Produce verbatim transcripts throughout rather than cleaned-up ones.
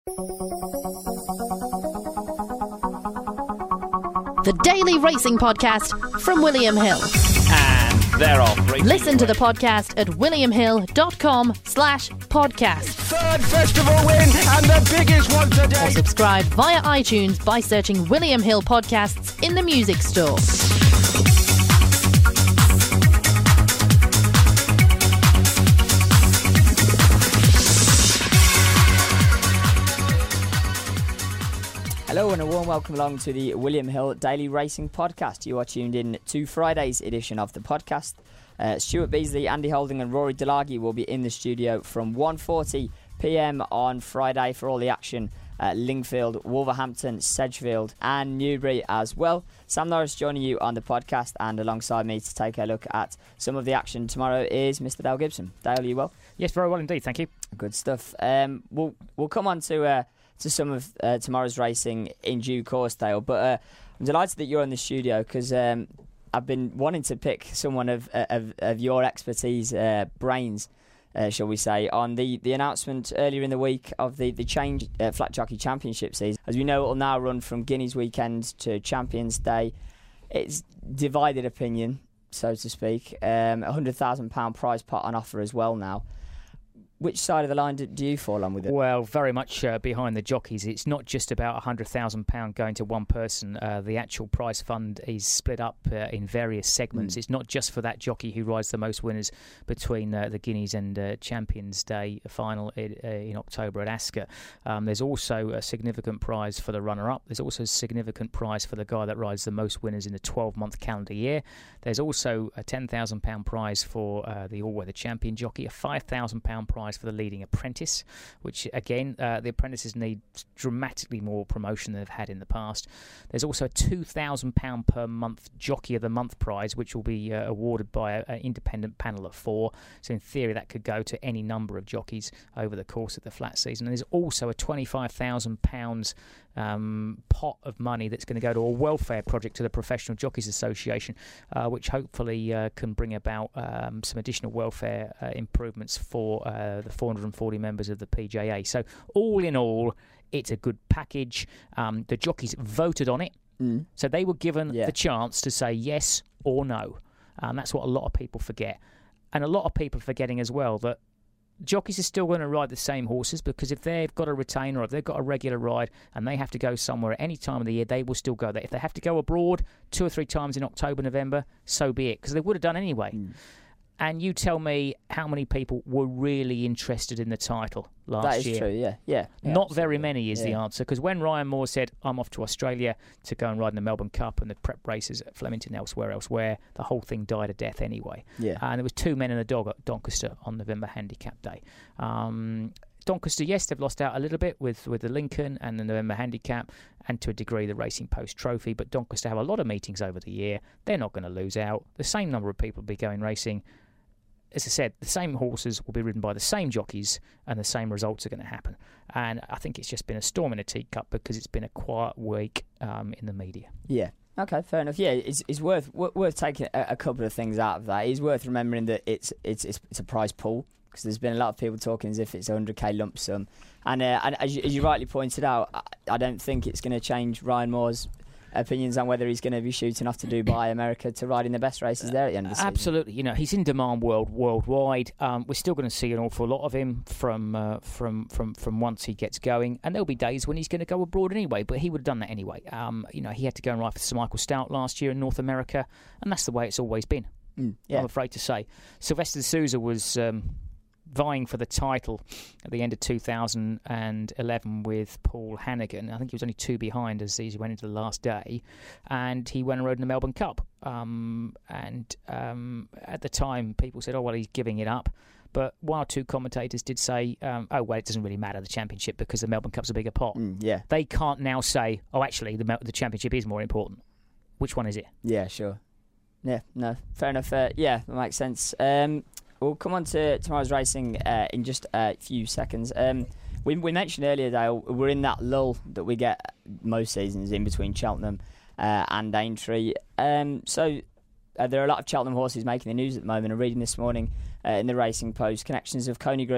The Daily Racing Podcast from William Hill. And they're off. Listen to the podcast at williamhill.com slash podcast. Third festival win and the biggest one today. Or subscribe via iTunes by searching William Hill Podcasts in the music store. Hello and a warm welcome along to the William Hill Daily Racing Podcast. You are tuned in to Friday's edition of the podcast. Uh, Stuart Beasley, Andy Holding and Rory Delaghi will be in the studio from one forty p m on Friday for all the action at Lingfield, Wolverhampton, Sedgefield and Newbury as well. Sam Norris joining you on the podcast, and alongside me to take a look at some of the action tomorrow is Mister Dale Gibson. Dale, are you well? Yes, very well indeed, thank you. Good stuff. Um, we'll, we'll come on to... Uh, to some of uh, tomorrow's racing in due course, Dale. But uh, I'm delighted that you're in the studio because um, I've been wanting to pick someone of of, of your expertise, uh, brains, uh, shall we say, on the, the announcement earlier in the week of the, the change uh, Flat Jockey Championship season. As we know, it will now run from Guineas Weekend to Champions Day. It's divided opinion, so to speak. Um, a one hundred thousand pounds prize pot on offer as well now. Which side of the line do, do you fall on with it? Well, very much uh, behind the jockeys. It's not just about one hundred thousand pounds going to one person. Uh, the actual prize fund is split up uh, in various segments. Mm. It's not just for that jockey who rides the most winners between uh, the Guineas and uh, Champions Day final in, uh, in October at Ascot. Um, there's also a significant prize for the runner-up. There's also a significant prize for the guy that rides the most winners in the twelve-month calendar year. There's also a ten thousand pounds prize for uh, the all-weather champion jockey, a five thousand pounds prize for the leading apprentice, which again uh, the apprentices need dramatically more promotion than they've had in the past. There's also a two thousand pounds per month jockey of the month prize, which will be uh, awarded by an independent panel of four. So in theory that could go to any number of jockeys over the course of the flat season. And there's also a twenty-five thousand pounds um, pot of money that's going to go to a welfare project to the Professional Jockeys Association, uh, which hopefully uh, can bring about um, some additional welfare uh, improvements for uh, the four hundred forty members of the P J A. So all in all, it's a good package. Um, the jockeys voted on it, mm. so they were given yeah. the chance to say yes or no. Um, that's what a lot of people forget. And a lot of people are forgetting as well that jockeys are still going to ride the same horses, because if they've got a retainer or if they've got a regular ride and they have to go somewhere at any time of the year, they will still go there. If they have to go abroad two or three times in October, November, so be it, because they would have done anyway. Mm. And you tell me how many people were really interested in the title last year. That is year. true, yeah. yeah, yeah Not absolutely. very many is yeah. the answer, because when Ryan Moore said, I'm off to Australia to go and ride in the Melbourne Cup and the prep races at Flemington, elsewhere, elsewhere, the whole thing died a death anyway. Yeah. And there was two men and a dog at Doncaster on November Handicap Day. Um, Doncaster, yes, they've lost out a little bit with, with the Lincoln and the November Handicap, and to a degree the Racing Post Trophy, but Doncaster have a lot of meetings over the year. They're not going to lose out. The same number of people will be going racing. As I said, the same horses will be ridden by the same jockeys and the same results are going to happen. And I think it's just been a storm in a teacup because it's been a quiet week um, in the media. Yeah. Okay, fair enough. Yeah, it's it's worth worth taking a, a couple of things out of that. It's worth remembering that it's it's it's, it's a prize pool, because there's been a lot of people talking as if it's a one hundred k lump sum. And, uh, and as, you, as you rightly pointed out, I, I don't think it's going to change Ryan Moore's opinions on whether he's going to be shooting off to Dubai, America, to ride in the best races there at the end of the season. Absolutely, you know, he's in demand world worldwide. Um, we're still going to see an awful lot of him from uh, from from from once he gets going, and there'll be days when he's going to go abroad anyway. But he would have done that anyway. Um, you know, he had to go and ride for Sir Michael Stout last year in North America, and that's the way it's always been. Mm, yeah. I'm afraid to say, Sylvester de Sousa was Um, vying for the title at the end of two thousand eleven with Paul Hannigan. I think he was only two behind as he went into the last day, and he went and rode in the Melbourne Cup. Um, and um, at the time, people said, "Oh well, he's giving it up." But one or two commentators did say, um, "Oh well, it doesn't really matter the championship because the Melbourne Cup's a bigger pot." Mm, yeah, they can't now say, "Oh, actually, the the championship is more important." Which one is it? Yeah, sure. Yeah, no, fair enough. Uh, yeah, that makes sense. Um, We'll come on to tomorrow's racing uh, in just a few seconds. Um, we, we mentioned earlier, Dale, we're in that lull that we get most seasons in between Cheltenham uh, and Aintree. Um, so uh, there are a lot of Cheltenham horses making the news at the moment. I'm reading this morning uh, in the Racing Post, connections of Coneygree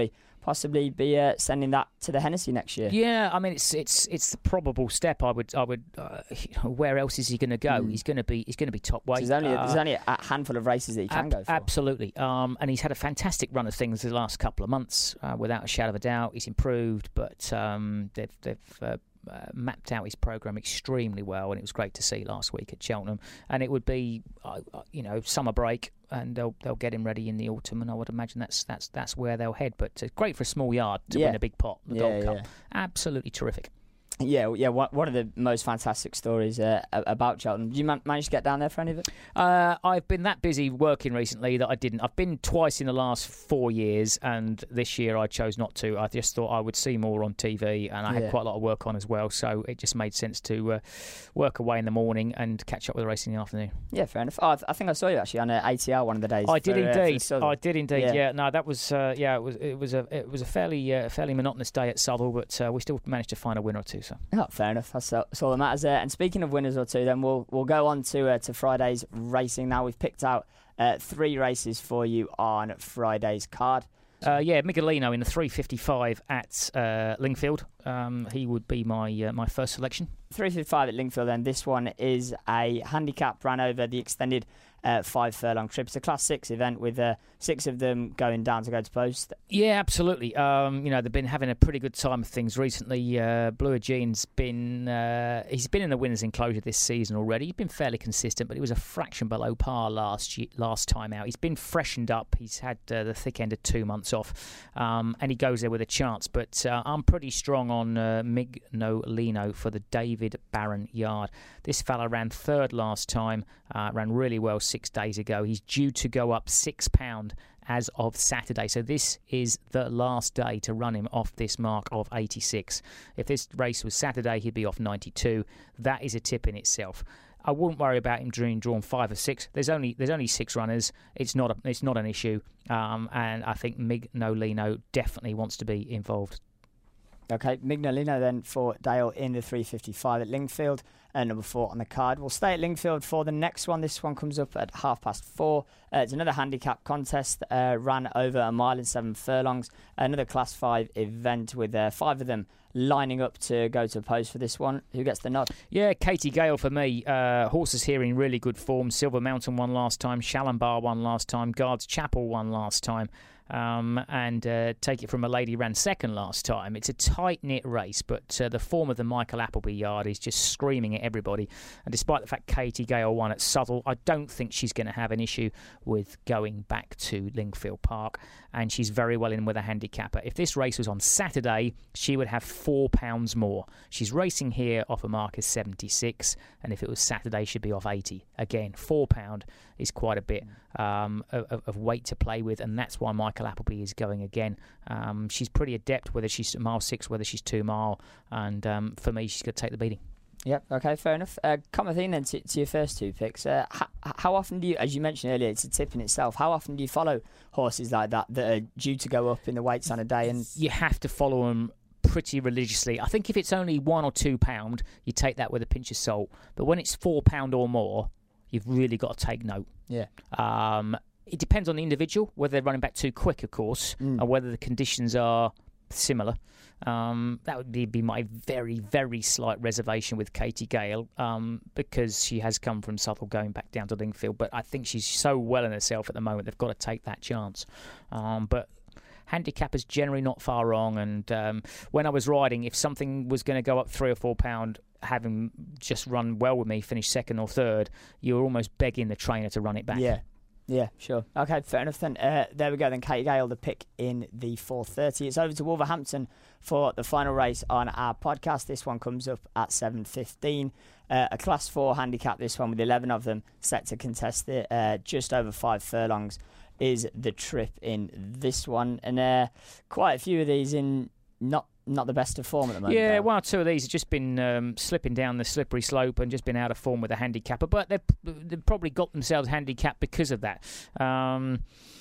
possibly be uh, sending that to the Hennessy next year. Yeah, I mean it's it's it's the probable step. I would I would. Uh, where else is he going to go? Mm. He's going to be he's going to be top weight. So there's only uh, there's only a handful of races that he can ab- go for. Absolutely, um, and he's had a fantastic run of things the last couple of months, uh, without a shadow of a doubt. He's improved, but um, they've they've. Uh, Uh, mapped out his programme extremely well, and it was great to see last week at Cheltenham. And it would be, uh, you know, summer break, and they'll they'll get him ready in the autumn, and I would imagine that's that's that's where they'll head. But uh, great for a small yard to yeah. win a big pot, the yeah, Gold yeah. Cup. Absolutely terrific. Yeah, yeah. One of the most fantastic stories uh, about Cheltenham. Did you man- manage to get down there for any of it? Uh, I've been that busy working recently that I didn't. I've been twice in the last four years, and this year I chose not to. I just thought I would see more on T V, and I yeah. had quite a lot of work on as well, so it just made sense to uh, work away in the morning and catch up with the race in the afternoon. Yeah, fair enough. Oh, I, th- I think I saw you actually on uh, A T R one of the days. I did for, indeed. Uh, I did indeed. Yeah. yeah. No, that was uh, yeah. It was it was a it was a fairly uh, fairly monotonous day at Southall, but uh, we still managed to find a winner or two. So oh, fair enough. That's, that's all that matters there. And speaking of winners or two, then we'll we'll go on to uh, to Friday's racing now. We've picked out uh, three races for you on Friday's card. Uh, yeah, Miguelino in the three fifty-five at uh, Lingfield. Um, he would be my uh, my first selection. three fifty-five at Lingfield, then. This one is a handicap, ran over the extended uh, five furlong trip. It's a Class six event with uh, six of them going down to go to post. Yeah, absolutely. Um, you know, they've been having a pretty good time of things recently. Uh, Blue Aegean's been uh, he's been in the winners' enclosure this season already. He's been fairly consistent, but he was a fraction below par last year, last time out. He's been freshened up. He's had uh, the thick end of two months off, um, and he goes there with a chance. But uh, I'm pretty strong on uh, Mignolino for the David Barron yard. This fella ran third last time, uh, ran really well six days ago. He's due to go up six pound as of Saturday. So this is the last day to run him off this mark of eighty-six. If this race was Saturday, he'd be off ninety-two. That is a tip in itself. I wouldn't worry about him being drawn five or six. There's only there's only six runners. It's not a, it's not an issue, um, and I think Mignolino definitely wants to be involved. Okay, Mignolino then for Dale in the three fifty-five at Lingfield, uh, number four on the card. We'll stay at Lingfield for the next one. This one comes up at half past four. Uh, it's another handicap contest, uh, ran over a mile and seven furlongs. Another Class five event with uh, five of them lining up to go to post for this one. Who gets the nod? Yeah, Katie Gale for me. Uh, horses here in really good form. Silver Mountain won last time. Shalombar won last time. Guards Chapel won last time. Um, and uh, Take It From a Lady ran second last time. It's a tight-knit race, but uh, the form of the Michael Appleby yard is just screaming at everybody. And despite the fact Katie Gale won at Southall, I don't think she's going to have an issue with going back to Lingfield Park. And she's very well in with a handicapper. If this race was on Saturday, she would have four pounds more. She's racing here off a mark of seventy-six, and if it was Saturday, she'd be off eighty. Again, four pound is quite a bit um, of, of weight to play with, and that's why Michael Appleby is going again. Um, she's pretty adept, whether she's mile six, whether she's two mile, and um, for me, she's going to take the beating. Yep, okay, fair enough. Uh, Comathine then to, to your first two picks. Uh, how, how often do you, as you mentioned earlier, it's a tip in itself, how often do you follow horses like that that are due to go up in the weights on a day? And you have to follow them pretty religiously. I think if it's only one or two pound, you take that with a pinch of salt. But when it's four pound or more, you've really got to take note. Yeah. Um, it depends on the individual, whether they're running back too quick, of course, mm. and whether the conditions are similar. Um, that would be, be my very, very slight reservation with Katie Gale, um, because she has come from Southall going back down to Lingfield. But I think she's so well in herself at the moment, they've got to take that chance. Um, but handicappers generally not far wrong. And um, when I was riding, if something was going to go up three or four pound, having just run well with me, finish second or third, you were almost begging the trainer to run it back. Yeah. Yeah, sure. Okay, fair enough then. Uh, there we go then. Katie Gale, the pick in the four thirty. It's over to Wolverhampton for the final race on our podcast. This one comes up at seven fifteen. Uh, a Class four handicap, this one, with eleven of them set to contest it. Uh, just over five furlongs is the trip in this one. And uh, quite a few of these in not not the best of form at the moment. Yeah, though. one or two of these have just been um, slipping down the slippery slope and just been out of form with a handicapper. But they've, they've probably got themselves handicapped because of that. Um,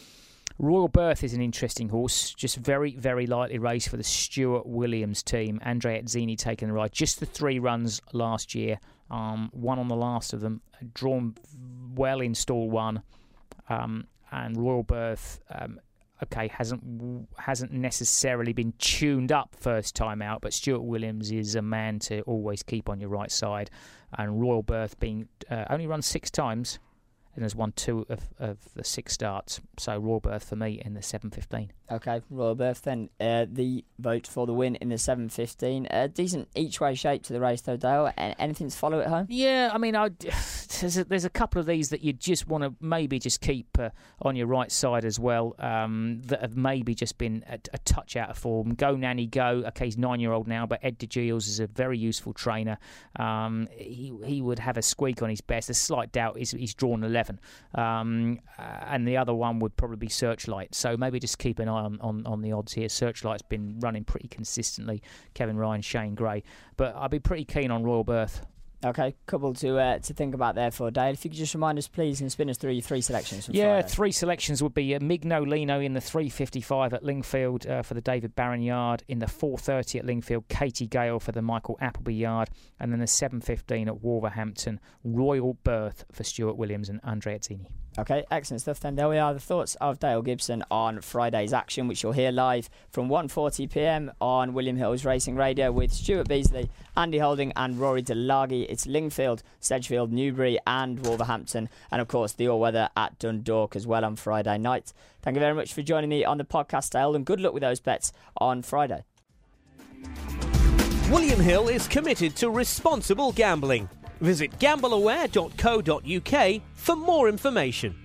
Royal Birth is an interesting horse. Just very, very lightly raced for the Stuart Williams team. Andre Etzini taking the ride. Just the three runs last year. Um, one on the last of them. Drawn well in stall one. Um, and Royal Birth... Um, okay, hasn't hasn't necessarily been tuned up first time out, but Stuart Williams is a man to always keep on your right side. And Royal Birth being uh, only run six times and has won two of, of the six starts. So Royal Birth for me in the seven fifteen. Okay, Royal Birth then. Uh, the vote for the win in the seven fifteen. Uh, decent each-way shape to the race, though, Dale. Anything to follow at home? Yeah, I mean, I, there's, a, there's a couple of these that you just want to maybe just keep uh, on your right side as well, um, that have maybe just been a, a touch out of form. Go Nanny Go. Okay, he's nine-year-old now, but Ed DeGiles is a very useful trainer. Um, he he would have a squeak on his best. A slight doubt is he's drawn eleven. Um, uh, and the other one would probably be Searchlight. So maybe just keep an eye on, on, on the odds here. Searchlight's been running pretty consistently. Kevin Ryan, Shane Gray. But I'd be pretty keen on Royal Birth. Okay, couple to uh, to think about there for Dale. If you could just remind us, please, and spin us through your three selections from Yeah, Friday. three selections would be uh, Migno Lino in the three fifty-five at Lingfield uh, for the David Barron yard. In the four thirty at Lingfield, Katie Gale for the Michael Appleby yard. And then the seven fifteen at Wolverhampton, Royal Birth for Stuart Williams and Andrea Zini. Okay, excellent stuff then. There we are, the thoughts of Dale Gibson on Friday's action, which you'll hear live from one forty p m on William Hill's Racing Radio with Stuart Beasley, Andy Holding and Rory Delagi. It's Lingfield, Sedgefield, Newbury and Wolverhampton, and of course the all-weather at Dundalk as well on Friday night. Thank you very much for joining me on the podcast, Dale, and good luck with those bets on Friday. William Hill is committed to responsible gambling. Visit gamble aware dot co dot uk for more information.